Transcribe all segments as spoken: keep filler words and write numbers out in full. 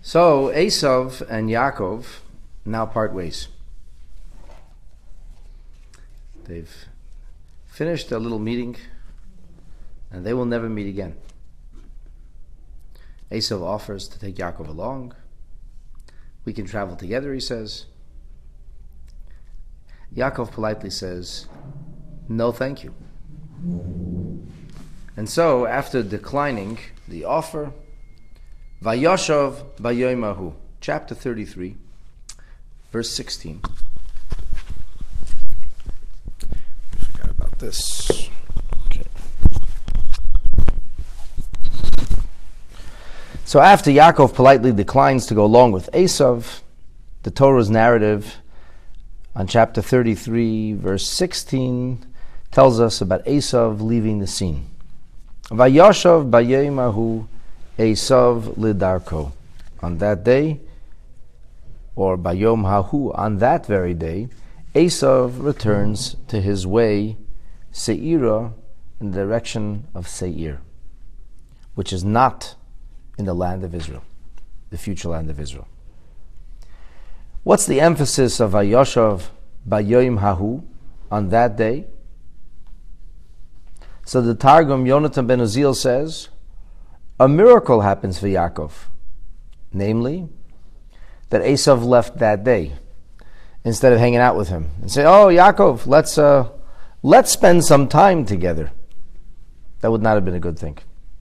So Esav and Yaakov now part ways. They've finished their little meeting and they will never meet again. Esav offers to take Yaakov along. We can travel together, he says. Yaakov politely says, no thank you. And so, after declining the offer, Vayoshav Bayoimahu, chapter thirty-three, verse sixteen. Forgot about this. Okay. So after Yaakov politely declines to go along with Esav, the Torah's narrative on chapter thirty-three, verse sixteen, tells us about Esav leaving the scene. Vayoshav Bayoimahu Esav lidarko. On that day, or Bayom Hahu, on that very day, Esav returns to his way, Seira, in the direction of Seir, which is not in the land of Israel, the future land of Israel. What's the emphasis of Vayoshav Bayom Hahu, on that day? So the Targum Yonatan ben Uzziel says, a miracle happens for Yaakov, namely, that Esav left that day instead of hanging out with him and say, "Oh, Yaakov, let's uh, let's spend some time together." That would not have been a good thing.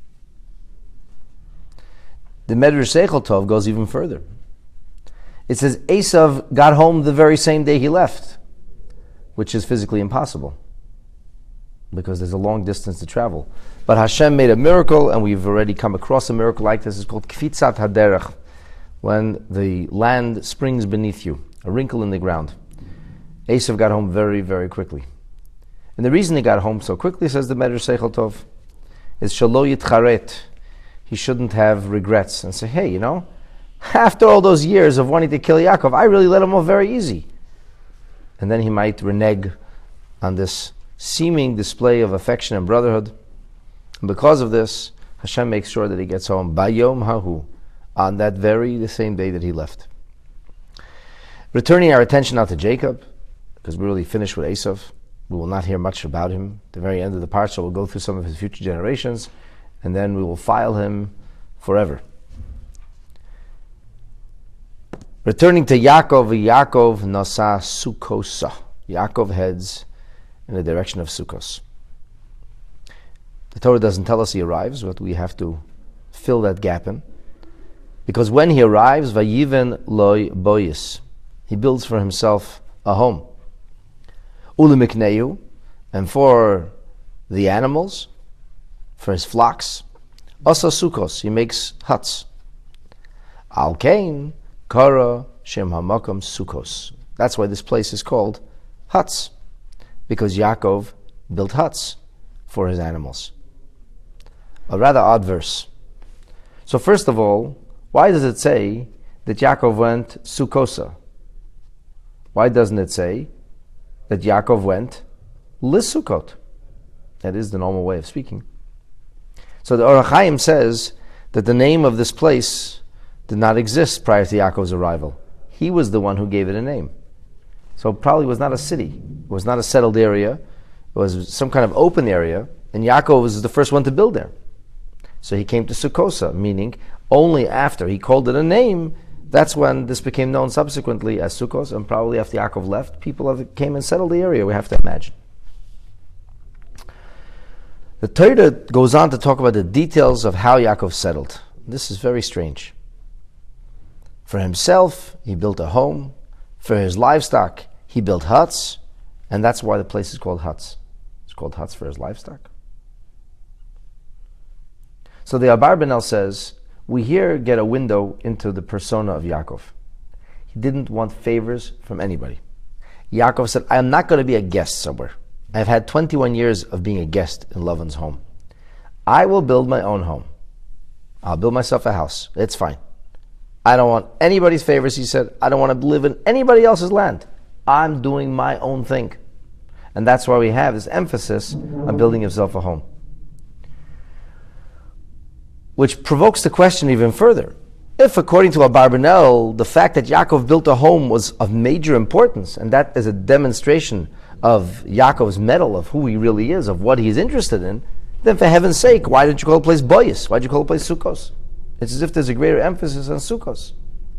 The Medrash Seichel Tov goes even further. It says Esav got home the very same day he left, which is physically impossible because there's a long distance to travel. But Hashem made a miracle, and we've already come across a miracle like this. It's called Kfitzat Haderech, when the land springs beneath you, a wrinkle in the ground. Esav got home very, very quickly. And the reason he got home so quickly, says the Medrash Seichel Tov, is Shalo Yitcharet. He shouldn't have regrets and say, hey, you know, after all those years of wanting to kill Yaakov, I really let him off very easy. And then he might renege on this seeming display of affection and brotherhood. And because of this, Hashem makes sure that he gets home Bayom Hahu, on that very the same day that he left. Returning our attention now to Jacob, because we're really finished with Esav. We will not hear much about him. At the very end of the parsha, we'll go through some of his future generations, and then we will file him forever. Returning to Yaakov, Yaakov nasa Sukkosa. Yaakov heads in the direction of Sukkos. The Torah doesn't tell us he arrives, but we have to fill that gap in. Because when he arrives, Vayiven loy boyis, he builds for himself a home. Ulimikneu, and for the animals, for his flocks, Asa Sukkos, he makes huts. Al Kain, Kara, Shem Hamakom Sukkos. That's why this place is called huts, because Yaakov built huts for his animals. A rather odd verse. So first of all, why does it say that Yaakov went Sukkosa? Why doesn't it say that Yaakov went Lisukot? That is the normal way of speaking. So the Orach Chaim says that the name of this place did not exist prior to Yaakov's arrival. He was the one who gave it a name. So it probably was not a city. It was not a settled area. It was some kind of open area, and Yaakov was the first one to build there. So he came to Sukkosa, meaning only after he called it a name, that's when this became known subsequently as Sukkos, and probably after Yaakov left, people have, came and settled the area, we have to imagine. The Torah goes on to talk about the details of how Yaakov settled. This is very strange. For himself, he built a home. For his livestock, he built huts, and that's why the place is called huts. It's called huts for his livestock. So the Abarbanel says, we here get a window into the persona of Yaakov. He didn't want favors from anybody. Yaakov said, I am not going to be a guest somewhere. I've had twenty-one years of being a guest in Lavan's home. I will build my own home. I'll build myself a house. It's fine. I don't want anybody's favors, he said. I don't want to live in anybody else's land. I'm doing my own thing. And that's why we have this emphasis on building himself a home. Which provokes the question even further. If, according to Abarbanel, the fact that Yaakov built a home was of major importance, and that is a demonstration of Yaakov's mettle, of who he really is, of what he's interested in, then for heaven's sake, why didn't you call the place Boyis? Why did you call the place Sukkos? It's as if there's a greater emphasis on Sukkos.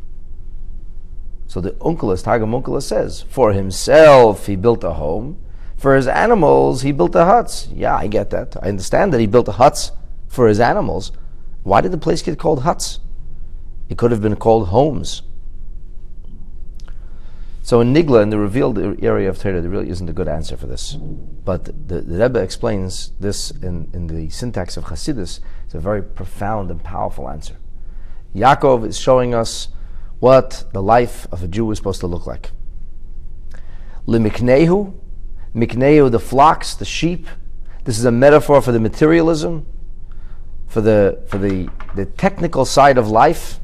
So the Onkelos, Targum Onkelos says, for himself he built a home, for his animals he built the huts. Yeah, I get that. I understand that he built the huts for his animals. Why did the place get called huts? It could have been called homes. So in Nigla, in the revealed area of Torah, there really isn't a good answer for this. But the, the Rebbe explains this in, in the syntax of Chassidus. It's a very profound and powerful answer. Yaakov is showing us what the life of a Jew is supposed to look like. Limiknehu, miknehu, the flocks, the sheep. This is a metaphor for the materialism, for the for the, the technical side of life.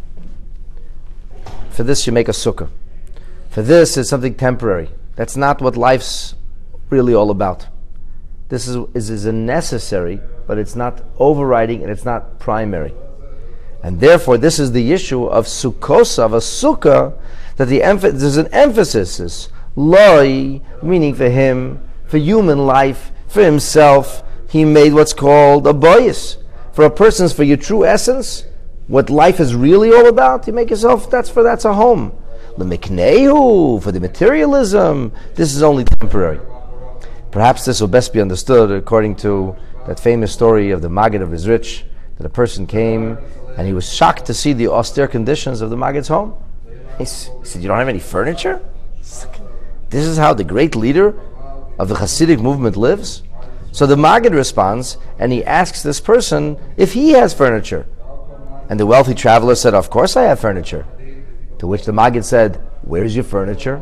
For this you make a sukkah. For this is something temporary. That's not what life's really all about. This is, is, is a necessary, but it's not overriding and it's not primary. And therefore this is the issue of sukkos, of a sukkah, that the emph- there's an emphasis is loi, meaning for him, for human life, for himself, he made what's called a boyis. For a person's, for your true essence, what life is really all about, you make yourself, that's for that's a home. L'miknehu, for the materialism, this is only temporary. Perhaps this will best be understood according to that famous story of the Maggid of Rizrich, that a person came and he was shocked to see the austere conditions of the Maggid's home. He said, you don't have any furniture? This is how the great leader of the Hasidic movement lives? So the Maggid responds and he asks this person if he has furniture. And the wealthy traveler said, of course I have furniture. To which the Maggid said, where's your furniture?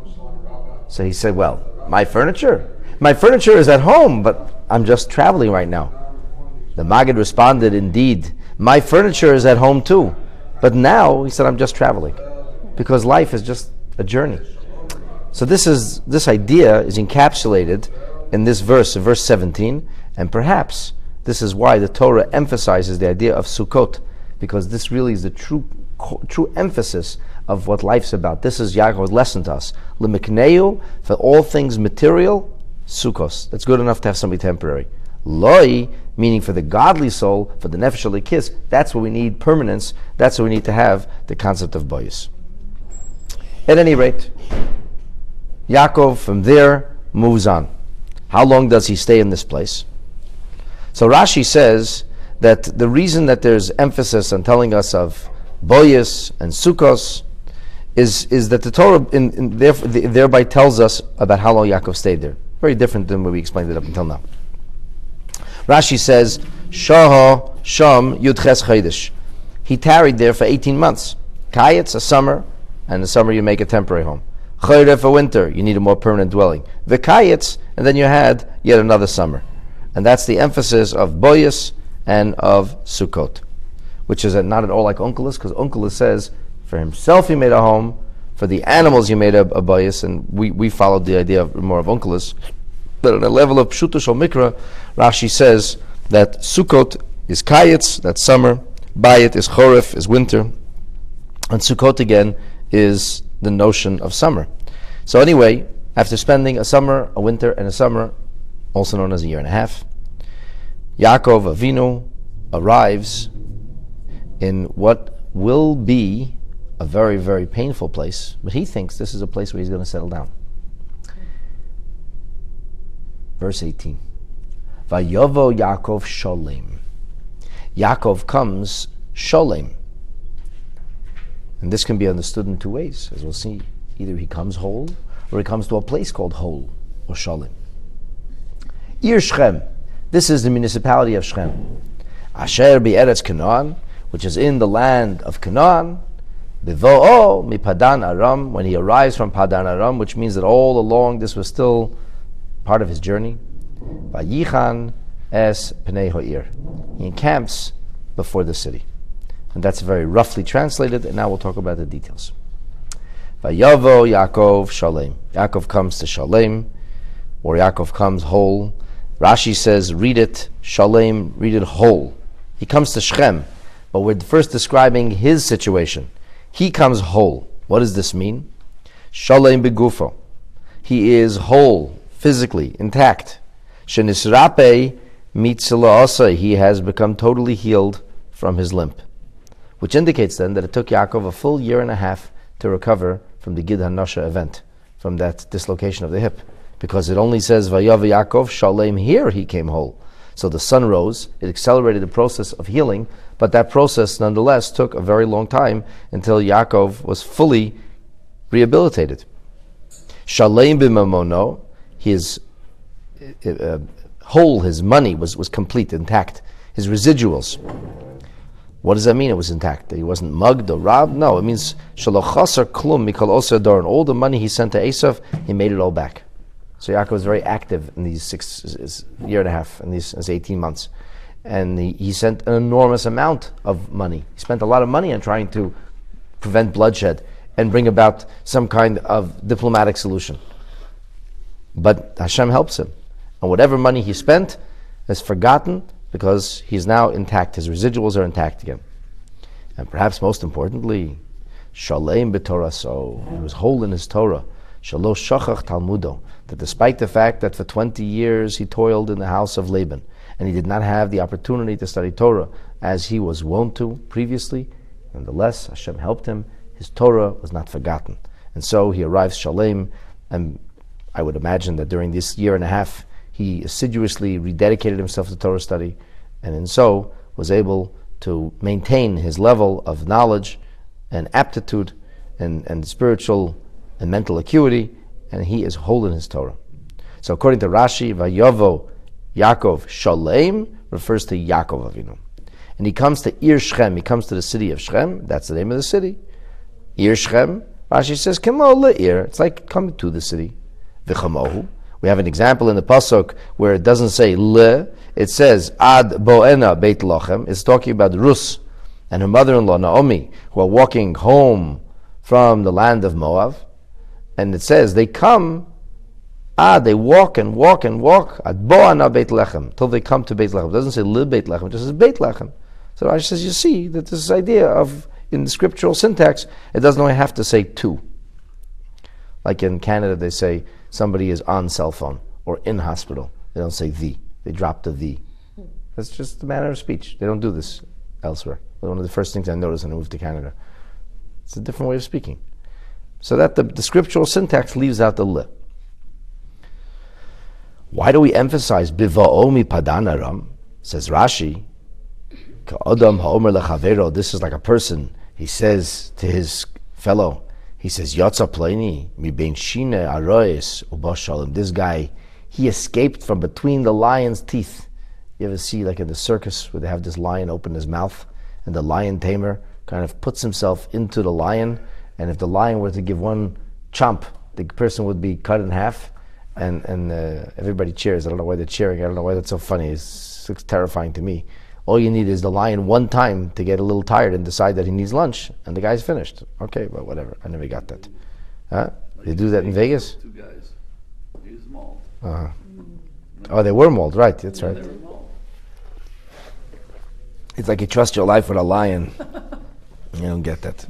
So he said, well, my furniture? My furniture is at home, but I'm just traveling right now. The Maggid responded, indeed, my furniture is at home too. But now, he said, I'm just traveling. Because life is just a journey. So this is this idea is encapsulated in this verse, in verse seventeen, and perhaps this is why the Torah emphasizes the idea of Sukkot, because this really is the true true emphasis of what life's about. This is Yaakov's lesson to us. L'mikneu, for all things material, Sukkos. That's good enough to have something temporary. Loi, meaning for the godly soul, for the nefesh halikis, that's what we need permanence. That's what we need to have the concept of boyis. At any rate, Yaakov from there moves on. How long does he stay in this place? So Rashi says that the reason that there's emphasis on telling us of boyis and sukkos is, is that the Torah in, in therefore, thereby tells us about how long Yaakov stayed there. Very different than what we explained it up until now. Rashi says, Shaha Sham Yudches Chodesh. He tarried there for eighteen months. Kayetz, a summer, and in the summer you make a temporary home. Chayre, for winter, you need a more permanent dwelling. The Kayetz, and then you had yet another summer. And that's the emphasis of boyis and of Sukkot, which is not at all like Onkelos, because Onkelos says, for himself he made a home, for the animals he made a, a boyis, and we, we followed the idea of more of Onkelos. But on a level of Pshuto Shal Mikra, Rashi says that Sukkot is Kayetz, that's summer, Bayit is Chorif, is winter, and Sukkot again is the notion of summer. So anyway, after spending a summer, a winter, and a summer, also known as a year and a half, Yaakov Avinu arrives in what will be a very, very painful place, but he thinks this is a place where he's going to settle down. Verse eighteen. Vayovo Yaakov Sholem. Yaakov comes Sholem. And this can be understood in two ways, as we'll see. Either he comes whole, or he comes to a place called Whole, or Sholem. Ir Shechem. This is the municipality of Shechem. Asher be'eretz Canaan, which is in the land of Canaan. Bevo'o mi Padan Aram, when he arrives from Padan Aram, which means that all along this was still part of his journey. Vayichan es Pnei Ha'ir. He encamps before the city. And that's very roughly translated, and now we'll talk about the details. Vayavo Yaakov Shalem. Yaakov comes to Shalem, or Yaakov comes whole. Rashi says, read it Shalem, read it whole. He comes to Shechem. But we're first describing his situation. He comes whole. What does this mean? Shalem begufo. He is whole, physically, intact. Shenisrape mitzila asa. He has become totally healed from his limp. Which indicates then that it took Yaakov a full year and a half to recover from the Gid HaNasha event, from that dislocation of the hip. Because it only says, Vayav Yaakov Shalem, here he came whole. So the sun rose, it accelerated the process of healing, but that process nonetheless took a very long time until Yaakov was fully rehabilitated. Shalem b'mamono, his uh, whole, his money was, was complete, intact. His residuals. What does that mean? It was intact. That he wasn't mugged or robbed? No, it means shalochasar klum mikol oser doron. All the money he sent to Esav, he made it all back. So Yaakov was very active in these six his year and a half, in these, these eighteen months, and he, he sent an enormous amount of money. He spent a lot of money on trying to prevent bloodshed and bring about some kind of diplomatic solution. But Hashem helps him, and whatever money he spent is forgotten because he's now intact. His residuals are intact again, and perhaps most importantly, Shalem b'Torah. So he was whole in his Torah. Shalosh shachach talmudo. That despite the fact that for twenty years he toiled in the house of Laban and he did not have the opportunity to study Torah as he was wont to previously, nonetheless Hashem helped him. His Torah was not forgotten, and so he arrives Shalem. And I would imagine that during this year and a half he assiduously rededicated himself to Torah study, and in so was able to maintain his level of knowledge and aptitude and, and spiritual and mental acuity, and he is whole in his Torah. So according to Rashi, Vayovo Yaakov Shalem refers to Yaakov Avinu. And he comes to Ir Shechem, he comes to the city of Shechem, that's the name of the city. Ir Shechem, Rashi says, Kemo le'ir, it's like coming to the city. V'chamohu. We have an example in the Pasuk where it doesn't say le, it says Ad Boena Beit Lochem. It's talking about Rus and her mother-in-law Naomi, who are walking home from the land of Moab. And it says they come, ah, they walk and walk and walk at Boana Beit Lechem till they come to Beit Lechem. It doesn't say Li Beit Lechem, it just says Beit Lechem. So Rashi says, you see that this idea of in the scriptural syntax, it doesn't only have to say to. Like in Canada, they say somebody is on cell phone or in hospital. They don't say the. They drop the the. That's just the manner of speech. They don't do this elsewhere. One of the first things I noticed when I moved to Canada. It's a different way of speaking. So that the, the scriptural syntax leaves out the li. Why do we emphasize biva'omi padanaram? Says Rashi, ka'adam ha'omer lechavero. This is like a person. He says to his fellow, he says, Yotza pleni mi bein shine arois ubashalim. This guy, he escaped from between the lion's teeth. You ever see, like in the circus, where they have this lion open his mouth, and the lion tamer kind of puts himself into the lion. And if the lion were to give one chomp, the person would be cut in half, and and uh, everybody cheers. I don't know why they're cheering. I don't know why that's so funny. It's, it's terrifying to me. All you need is the lion one time to get a little tired and decide that he needs lunch, and the guy's finished. Okay, well, whatever. I never got that. Huh? They do that in Vegas? Two guys. He's mauled. Uh-huh. Oh, they were mauled, right? That's Yeah, right. they were mauled. It's like you trust your life with a lion. You don't get that.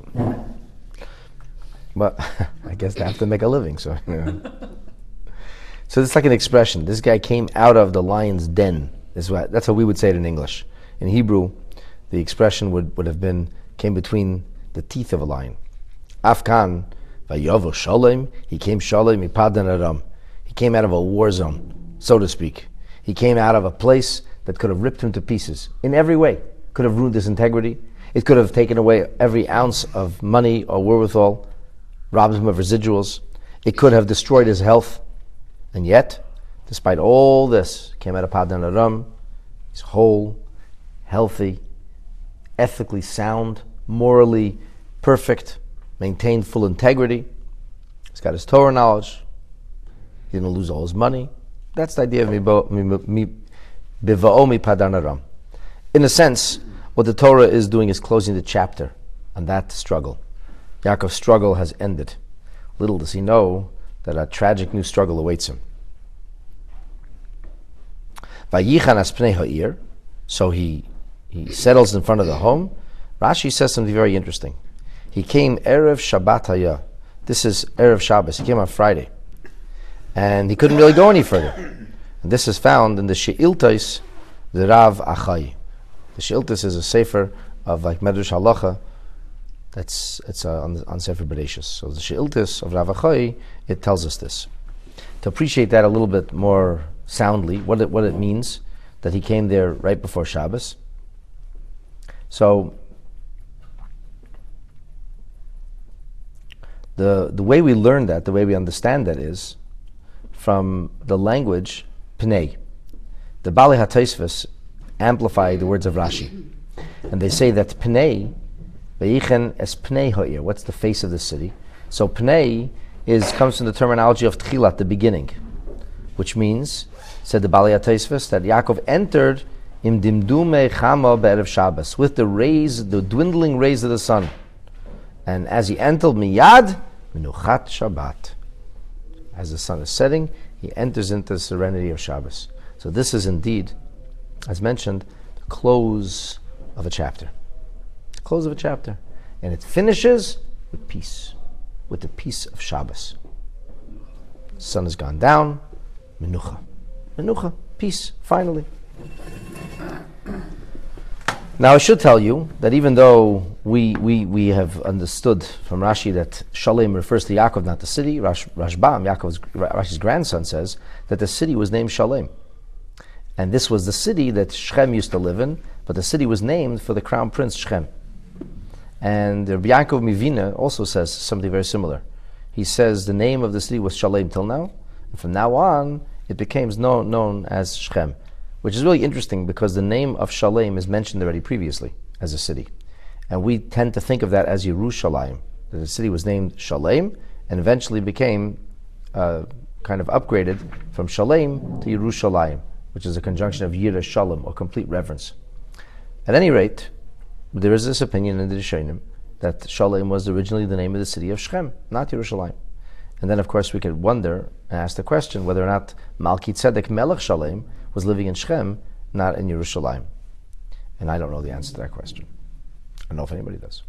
But I guess they have to make a living, so you know. So it's like an expression. This guy came out of the lion's den. Is what, that's how we would say it in English. In Hebrew, the expression would, would have been, came between the teeth of a lion. Afkan, vayovo shalem, he came shalem mipadan aram. He came out of a war zone, so to speak. He came out of a place that could have ripped him to pieces in every way. Could have ruined his integrity. It could have taken away every ounce of money or wherewithal, robbed him of residuals. It could have destroyed his health. And yet, despite all this, came out of Padan Aram. He's whole, healthy, ethically sound, morally perfect, maintained full integrity. He's got his Torah knowledge. He didn't lose all his money. That's the idea of Biva'omi Padan Aram. In a sense, what the Torah is doing is closing the chapter on that struggle. Yaakov's struggle has ended. Little does he know that a tragic new struggle awaits him. Vayichan as pnei ha'ir, so he he settles in front of the home. Rashi says something very interesting. He came Erev Shabbat Haya. This is Erev Shabbos. He came on Friday. And he couldn't really go any further. And this is found in the She'iltos, the Rav Achai. The She'iltos is a sefer of like Medrash Halacha. That's it's uh, on, on Sefer Bereshis. So the She'iltos of Rav Achai, it tells us this. To appreciate that a little bit more soundly, what it, what it means that he came there right before Shabbos. So the the way we learn that, the way we understand that is from the language Pnei. The Bali HaTosfos amplify the words of Rashi. And they say that Pnei, Vayichen es Pnei ha'ir, what's the face of the city? So Pnei is comes from the terminology of Tchilat, the beginning, which means, said the Bali HaTosfos, that Yaakov entered im dimdume chama be'erev Shabbos, with the rays, the dwindling rays of the sun. And as he entered miyad, menuchat Shabbat. As the sun is setting, he enters into the serenity of Shabbos. So this is indeed, as mentioned, the close of a chapter. The close of a chapter. And it finishes with peace, with the peace of Shabbos. Sun has gone down, menucha. Menucha, peace, finally. Now I should tell you that even though we we, we have understood from Rashi that Shalem refers to Yaakov, not the city, Rash, Rashbam, Yaakov's, Rashi's grandson, says that the city was named Shalem. And this was the city that Shechem used to live in, but the city was named for the crown prince Shechem. And Rabbi Yaakov Mivina also says something very similar. He says the name of the city was Shalem till now, and from now on it became known, known as Shechem, which is really interesting because the name of Shalem is mentioned already previously as a city. And we tend to think of that as Yerushalayim, that the city was named Shalem and eventually became uh, kind of upgraded from Shalem to Yerushalayim, which is a conjunction of Yireh Shalom, or complete reverence. At any rate, there is this opinion in the Rishonim that Shalem was originally the name of the city of Shechem, not Yerushalayim. And then, of course, we could wonder and ask the question whether or not Malki Tzedek Melech Shalem was living in Shechem, not in Yerushalayim. And I don't know the answer to that question. I don't know if anybody does.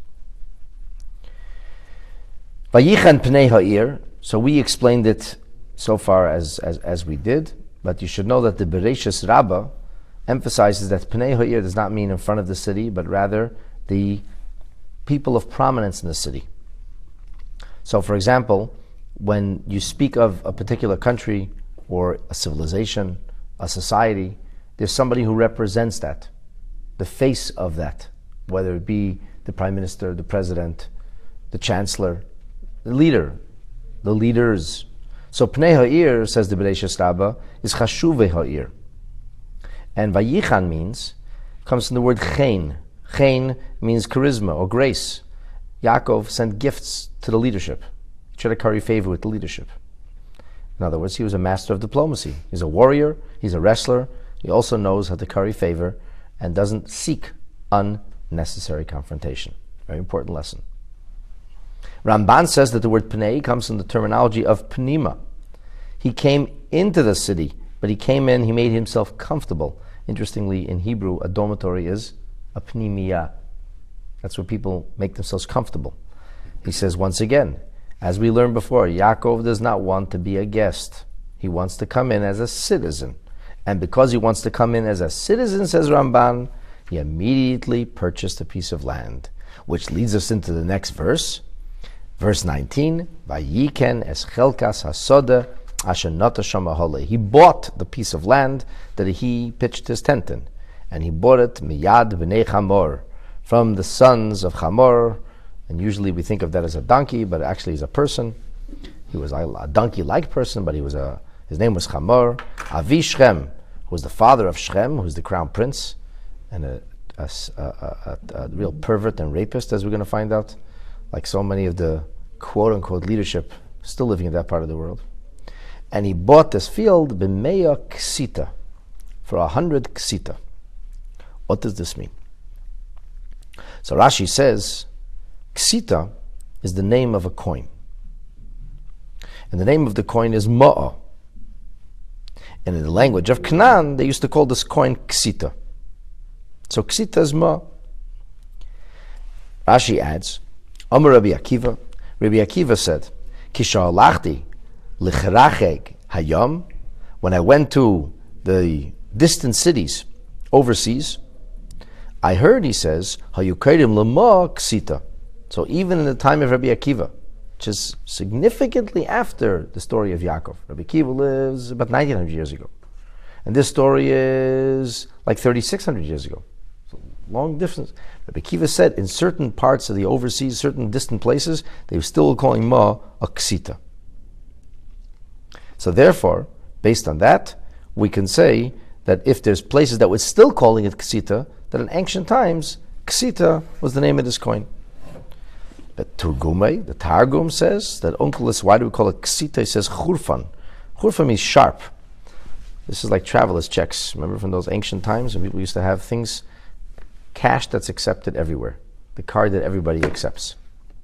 Vayichen Pnei Ha'ir, so we explained it so far as, as, as we did, but you should know that the Bereshis Rabbah emphasizes that Pnei Ha'ir does not mean in front of the city, but rather the people of prominence in the city. So, for example, when you speak of a particular country or a civilization, a society, there's somebody who represents that, the face of that, whether it be the prime minister, the president, the chancellor, the leader, the leaders. So Pnei Ha'ir, says the Bereshis Rabbah, is Chashuvei Ha'ir. And Vayichan means, comes from the word Chen. Chen means charisma or grace. Yaakov sent gifts to the leadership. He tried to curry favor with the leadership. In other words, he was a master of diplomacy. He's a warrior, he's a wrestler, he also knows how to curry favor and doesn't seek unnecessary confrontation. Very important lesson. Ramban says that the word Pnei comes from the terminology of Pnima. He came into the city, but he came in, he made himself comfortable. Interestingly, in Hebrew, a dormitory is a pnimiya. That's where people make themselves comfortable. He says once again, as we learned before, Yaakov does not want to be a guest. He wants to come in as a citizen. And because he wants to come in as a citizen, says Ramban, he immediately purchased a piece of land. Which leads us into the next verse. Verse nineteen, Vayiken es chelkas hasoda asher nata shama hole. He bought the piece of land that he pitched his tent in. And he bought it miyad b'nei Chamor, from the sons of Chamor. And usually we think of that as a donkey, but actually he's a person. He was a donkey-like person, but he was a. His name was Chamor. Avi Shechem, who was the father of Shechem, who was the crown prince, and a, a, a, a, a real pervert and rapist, as we're going to find out, like so many of the quote-unquote leadership still living in that part of the world. And he bought this field b'meya ksita, for a hundred ksita. What does this mean? So Rashi says, ksita is the name of a coin. And the name of the coin is ma'ah. And in the language of Canaan, they used to call this coin ksita. So ksita is ma'ah. Rashi adds, Amar Rabbi Akiva, Rabbi Akiva said, Kishalachti lichracheg hayam, when I went to the distant cities overseas, I heard, he says, hayukayim lema ksita. So even in the time of Rabbi Akiva, which is significantly after the story of Yaakov, Rabbi Akiva lives about nineteen hundred years ago. And this story is like thirty-six hundred years ago. So long difference. Rabbi Akiva said in certain parts of the overseas, certain distant places, they were still calling ma a ksita. So therefore, based on that, we can say that if there's places that were still calling it ksita, that in ancient times, ksita was the name of this coin. But Turgume, the Targum says that Onkelos, why do we call it ksita? He says churfan. Churfan means sharp. This is like traveler's checks. Remember from those ancient times when people used to have things, cash that's accepted everywhere. The card that everybody accepts.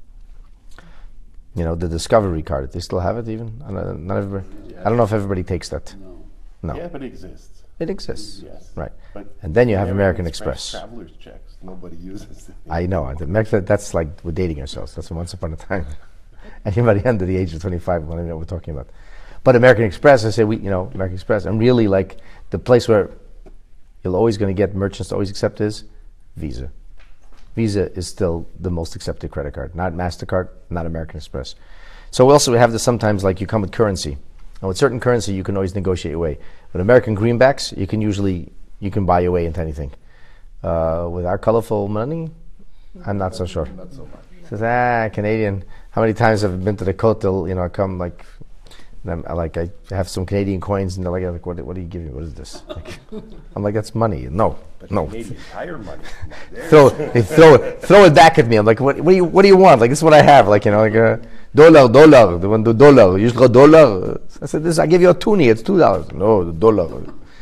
You know, the Discovery card. They still have it even? I don't, not everybody, yeah. I don't know if everybody takes that. No. No. Yeah, but it exists. It exists. Yes. Right. But and then you have American Express. Express. Traveler's checks. Nobody uses it. I know. That's like we're dating ourselves. That's once upon a time. Anybody under the age of twenty-five will know what we're talking about. But American Express, I say, we, you know, American Express, and really like the place where you're always going to get merchants to always accept is Visa. Visa is still the most accepted credit card, not MasterCard, not American Express. So we also have this sometimes, like you come with currency. And with certain currency, you can always negotiate your way. With American greenbacks, you can usually, you can buy your way into anything. Uh, with our colorful money, I'm not so sure. Not so much. Says, ah, Canadian. How many times have I been to the Kotel? You know, I come like, I'm, I like I have some Canadian coins, and they're like, like what, what are you giving me? What is this? Like, I'm like, that's money. No, But no. Canadian Tire money. throw, they throw it, throw it back at me. I'm like, what, what do you, what do you want? Like, this is what I have. Like, you know, like a dollar, dollar. The one, the dollar. You got dollar. I said, this. I give you a toonie. It's two dollars. No, the dollar.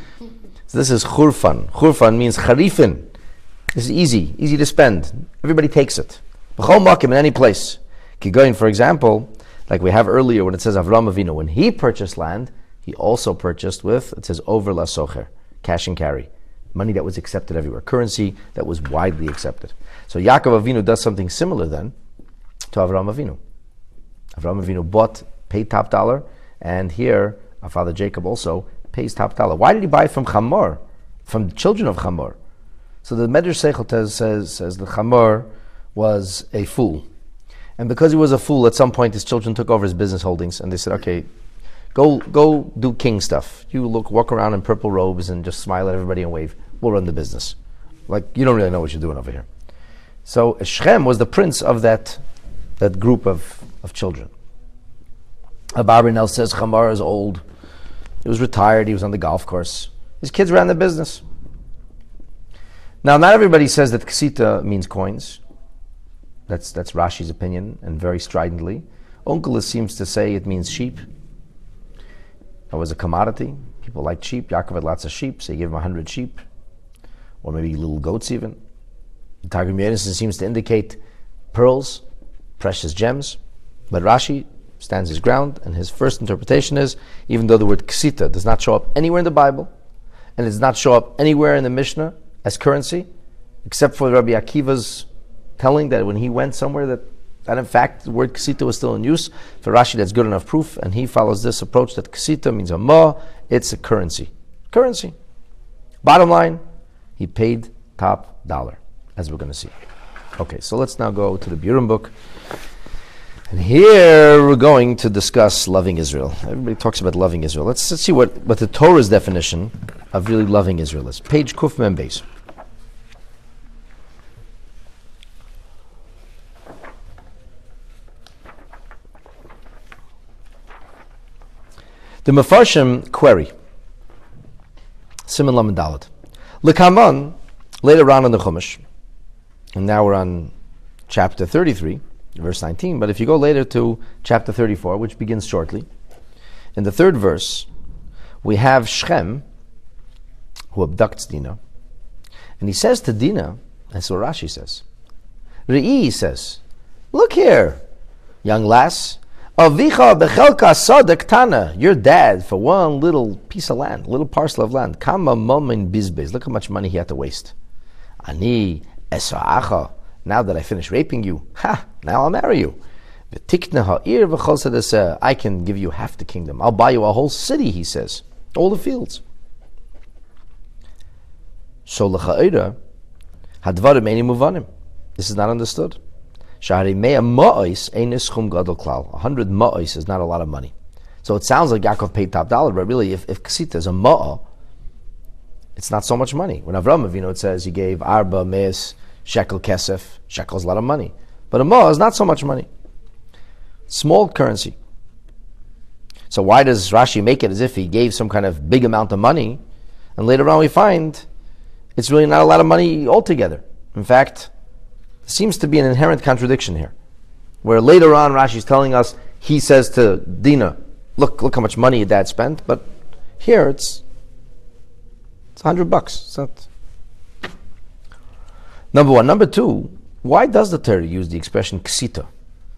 So this is churfan. Churfan means charifin. This is easy, easy to spend. Everybody takes it. B'chol makim, in any place. Kigoyin, for example, like we have earlier when it says Avram Avinu, when he purchased land, he also purchased with, it says over la socher, cash and carry. Money that was accepted everywhere. Currency that was widely accepted. So Yaakov Avinu does something similar then to Avram Avinu. Avram Avinu bought, paid top dollar, and here our father Jacob also pays top dollar. Why did he buy from Chamor? From the children of Chamor. So the Medrash Seichel says, says that Chamor was a fool. And because he was a fool, at some point his children took over his business holdings and they said, okay, go go do king stuff. You look, walk around in purple robes and just smile at everybody and wave. We'll run the business. Like, you don't really know what you're doing over here. So Shechem was the prince of that that group of, of children. Abarbanel says Chamor is old. He was retired. He was on the golf course. His kids ran the business. Now, not everybody says that ksita means coins. That's that's Rashi's opinion, and very stridently. Onkelos seems to say it means sheep. It was a commodity. People liked sheep. Yaakov had lots of sheep, so he gave him a hundred sheep, or maybe little goats even. The Targum Yonasan seems to indicate pearls, precious gems, but Rashi stands his ground, and his first interpretation is, even though the word ksita does not show up anywhere in the Bible, and it does not show up anywhere in the Mishnah as currency, except for Rabbi Akiva's telling that when he went somewhere that, that in fact the word ksita was still in use. For Rashi, that's good enough proof, and he follows this approach that ksita means a ma, it's a currency. Currency. Bottom line, he paid top dollar, as we're going to see. Okay, so let's now go to the Biurim book. And here we're going to discuss loving Israel. Everybody talks about loving Israel. Let's, let's see what, what the Torah's definition of really loving Israel is. Page Kuf Mem Beis. The Mefarshim query. Siman Lamed Dalet. L'kaman, later on in the Chumash, and now we're on chapter thirty-three, verse nineteen, but if you go later to chapter thirty-four, which begins shortly, in the third verse, we have Shechem, who abducts Dinah, and he says to Dinah, that's what Rashi says, Re'i, he says, look here, young lass, Avicha bechelka sadek tana, your dad, for one little piece of land, little parcel of land, kama momin bizbez, look how much money he had to waste. Ani esa'acha now that I finish raping you, ha, now I'll marry you. I can give you half the kingdom. I'll buy you a whole city, he says. All the fields. So l'cha'ira, hadvarim eini muvanim. This is not understood. Shahari mea ma'os ein ischum gadol klal. A hundred ma'os is not a lot of money. So it sounds like Yaakov paid top dollar, but really, if, if ksita is a ma'a, it's not so much money. When Avram Avinu, it says he gave arba me'es shekel kesef. Shekel is a lot of money. But a ma'a is not so much money. Small currency. So why does Rashi make it as if he gave some kind of big amount of money, and later on we find it's really not a lot of money altogether? In fact, there seems to be an inherent contradiction here, where later on Rashi is telling us, he says to Dinah, look, look how much money your dad spent, but here it's it's a hundred bucks. It's not. Number one. Number two, why does the Torah use the expression ksita?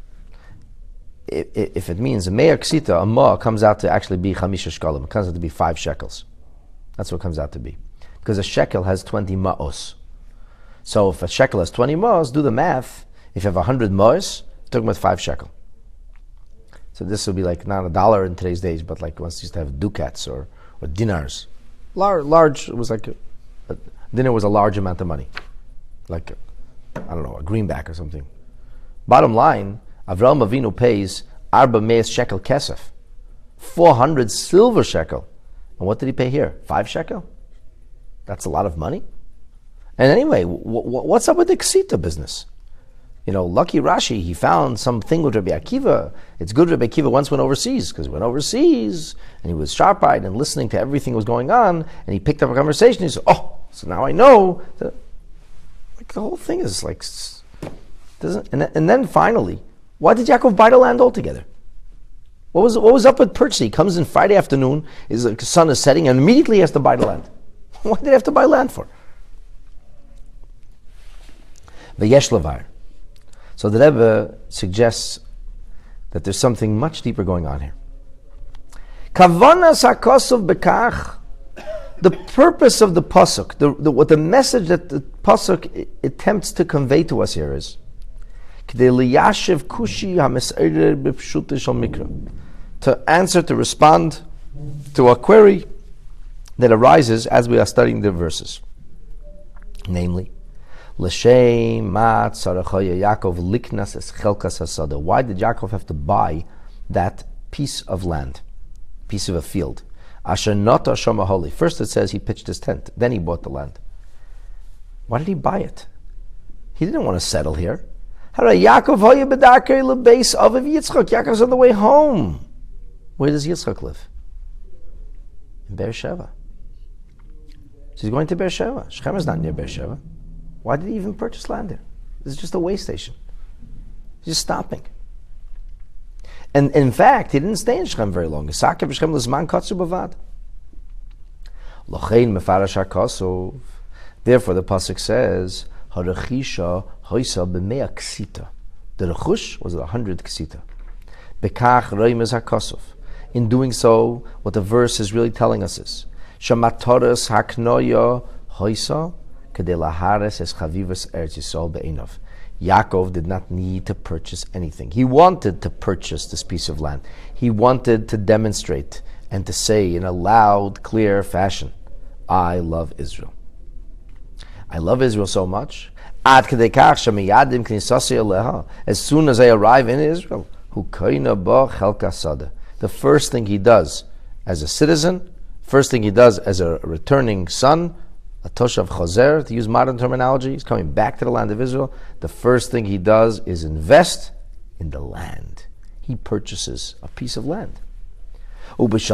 If it means a me'er ksita, a ma comes out to actually be chamisha shkalim. It comes out to be five shekels. That's what it comes out to be. Because a shekel has twenty ma'os. So if a shekel has twenty ma'os, do the math. If you have one hundred ma'os, you're talking about five shekel. So this will be like not a dollar in today's days, but like once you used to have ducats or, or dinars. Large, large, it was like, a, a dinar was a large amount of money. Like, a, I don't know, a greenback or something. Bottom line, Avraham Avinu pays arba me'es shekel kesef, four hundred silver shekel. And what did he pay here? Five shekel? That's a lot of money. And anyway, w- w- what's up with the ksita business? You know, lucky Rashi, he found something with Rabbi Akiva. It's good Rabbi Akiva once went overseas, because he went overseas, and he was sharp-eyed and listening to everything that was going on, and he picked up a conversation, he said, oh, so now I know. That, like, the whole thing is like, doesn't. And, and then finally, why did Yaakov buy the land altogether? What was what was up with purchasing? He comes in Friday afternoon, his sun is setting, and immediately he has to buy the land. What did he have to buy land for? V'yesh levar. So the Rebbe suggests that there's something much deeper going on here. Kavanas hakosov bekach. The purpose of the pasuk, the, the, what the message that the pasuk attempts to convey to us here is, to answer, to respond to a query that arises as we are studying the verses. Namely, why did Yaakov have to buy that piece of land, piece of a field? First it says he pitched his tent, then he bought the land. Why did he buy it? He didn't want to settle here. Yaakov's on the way home. Where does Yitzchak live? In Beersheba. So he's going to Beersheba. Shechem is not near Beersheba. Why did he even purchase land there? This is just a way station. He's just stopping. And in fact, he didn't stay in Shechem very long. Therefore, the pasuk says, "Harachisha hoisa b'mea ksita." The rechush was a hundred ksita. Bekach roimez hakosov. In doing so, what the verse is really telling us is, "Shamatoras haknoya hoisa kedei lahares es chavivas eretz Yisrael be'enov." Yaakov did not need to purchase anything. He wanted to purchase this piece of land. He wanted to demonstrate and to say in a loud, clear fashion, I love Israel. I love Israel so much. As soon as I arrive in Israel, the first thing he does as a citizen, first thing he does as a returning son, a toshav chozer, to use modern terminology, he's coming back to the land of Israel. The first thing he does is invest in the land. He purchases a piece of land. Because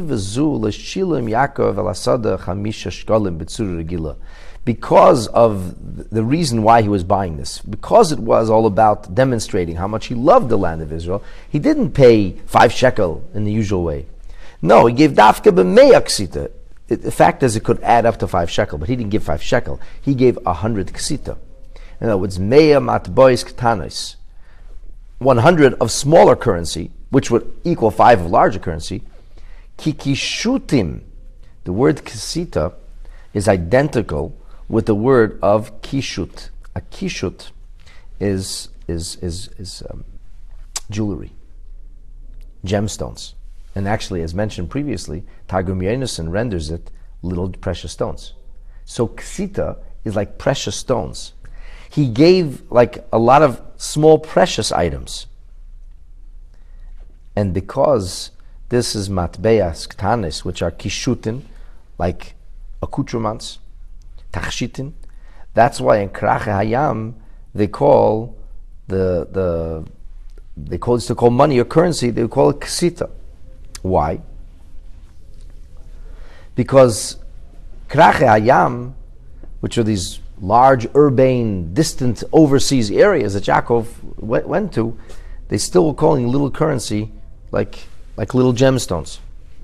of the reason why he was buying this, because it was all about demonstrating how much he loved the land of Israel, he didn't pay five shekel in the usual way. No, he gave dafka b'mei ksita. The fact is, it could add up to five shekel, but he didn't give five shekel. He gave a hundred ksita. In other words, mea matbois ktanos, one hundred of smaller currency, which would equal five of larger currency. Kikishutim, the word ksita is identical with the word of kishut. A kishut is is is is um, jewelry, gemstones, and actually, as mentioned previously, Targum Yonasan renders it little precious stones. So ksita is like precious stones. He gave like a lot of small precious items, and because this is matbeas ktanis, which are kishutin, like accoutrements, tachshitin. That's why in Krache Hayam they call the the they call used to call money or currency. They call it ksita. Why? Because Krache Hayam, which are these large urban, distant, overseas areas that Yaakov went, went to, they still were calling little currency like like little gemstones.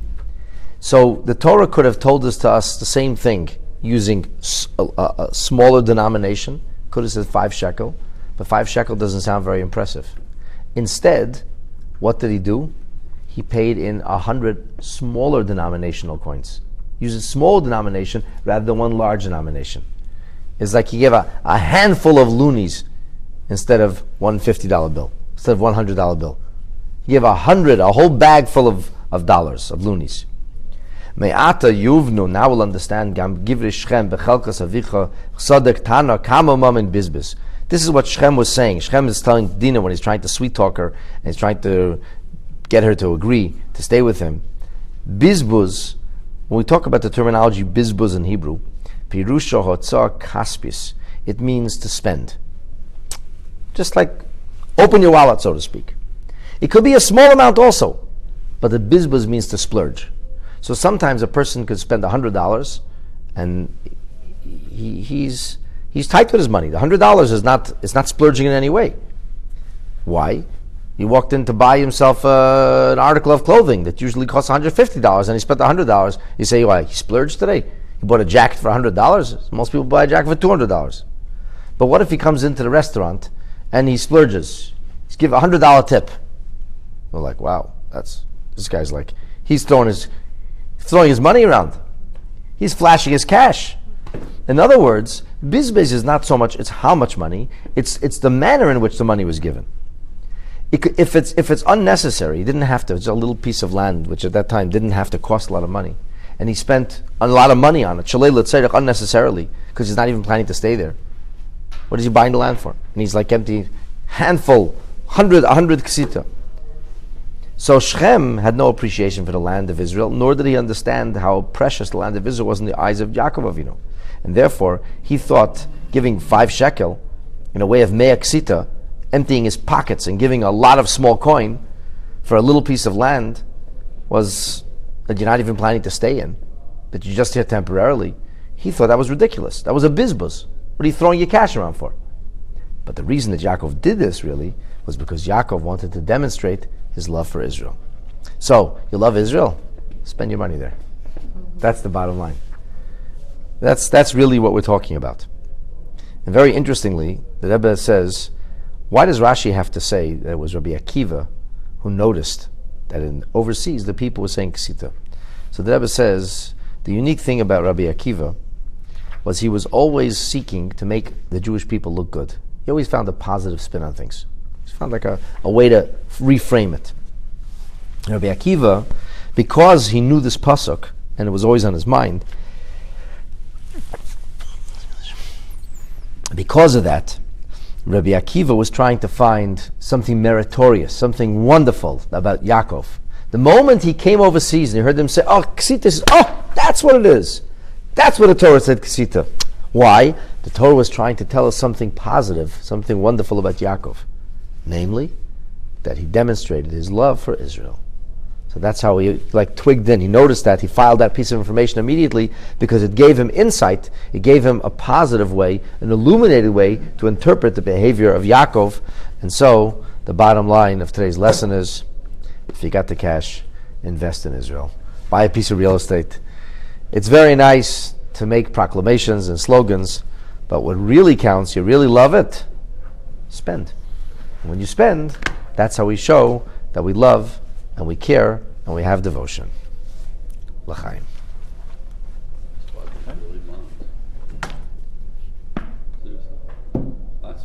So the Torah could have told us to us the same thing using a, a, a smaller denomination. Could have said five shekel, but five shekel doesn't sound very impressive. Instead, what did he do? He paid in a hundred smaller denominational coins. Use a small denomination rather than one large denomination. It's like he gave a, a handful of loonies instead of one fifty dollar bill, instead of one hundred dollar bill. He gave a hundred, a whole bag full of, of dollars, of loonies. Me'ata yuvnu, now we'll understand, gam givri Shechem bechelkas avicha chsadek tana kama mamin bizbis. This is what Shechem was saying. Shechem is telling Dinah when he's trying to sweet talk her, and he's trying to get her to agree to stay with him. Bizbuz, when we talk about the terminology bizbuz in Hebrew, pirusha hotzah kaspis, it means to spend. Just like open your wallet, so to speak. It could be a small amount also, but the bizbuz means to splurge. So sometimes a person could spend a hundred dollars, and he, he's he's tight with his money. The hundred dollars is not it's not splurging in any way. Why? He walked in to buy himself uh, an article of clothing that usually costs one hundred fifty dollars, and he spent a hundred dollars. You say, why? He splurged today. He bought a jacket for a hundred dollars. Most people buy a jacket for two hundred dollars. But what if he comes into the restaurant and he splurges? He's give a hundred dollar tip. We're like, wow, that's this guy's like he's throwing his. throwing his money around. He's flashing his cash. In other words, bizbez is not so much it's how much money, it's it's the manner in which the money was given. It could, if it's if it's unnecessary, he didn't have to, it's a little piece of land, which at that time didn't have to cost a lot of money. And he spent a lot of money on it, shalei l'tzedek, unnecessarily, because he's not even planning to stay there. What is he buying the land for? And he's like empty, handful, hundred, a hundred ksita. So Shechem had no appreciation for the land of Israel, nor did he understand how precious the land of Israel was in the eyes of Yaakov Avinu. And therefore, he thought giving five shekel in a way of mea ksita, emptying his pockets and giving a lot of small coin for a little piece of land was that you're not even planning to stay in, that you're just here temporarily. He thought that was ridiculous. That was a bizbuz. What are you throwing your cash around for? But the reason that Yaakov did this really was because Yaakov wanted to demonstrate his love for Israel. So, you love Israel? Spend your money there. That's the bottom line. That's that's really what we're talking about. And very interestingly, the Rebbe says, why does Rashi have to say that it was Rabbi Akiva who noticed that in overseas the people were saying ksita? So the Rebbe says, the unique thing about Rabbi Akiva was he was always seeking to make the Jewish people look good. He always found a positive spin on things. Found like a, a way to reframe it. Rabbi Akiva, because he knew this pasuk and it was always on his mind, because of that, Rabbi Akiva was trying to find something meritorious, something wonderful about Yaakov. The moment he came overseas and he heard them say, "Oh, ksita," is, oh, that's what it is. That's what the Torah said, ksita. Why? The Torah was trying to tell us something positive, something wonderful about Yaakov. Namely, that he demonstrated his love for Israel. So that's how he like twigged in. He noticed that. He filed that piece of information immediately because it gave him insight. It gave him a positive way, an illuminated way to interpret the behavior of Yaakov. And so, the bottom line of today's lesson is, if you got the cash, invest in Israel. Buy a piece of real estate. It's very nice to make proclamations and slogans, but what really counts, you really love it, spend. When you spend, that's how we show that we love and we care and we have devotion. L'chaim.